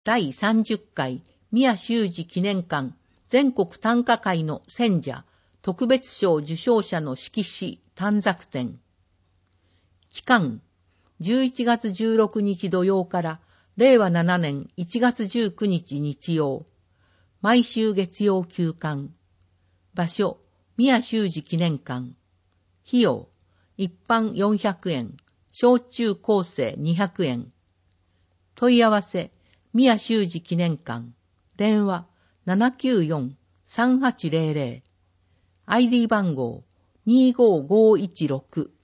第30回宮修司記念館全国短歌会の選者特別賞受賞者の色紙短冊展。期間11月16日土曜から令和7年1月19日日曜。毎週月曜休館。場所宮修司記念館。費用一般400円、小中高生200円。問い合わせ宮修司記念館。電話794-3800。ID 番号25516。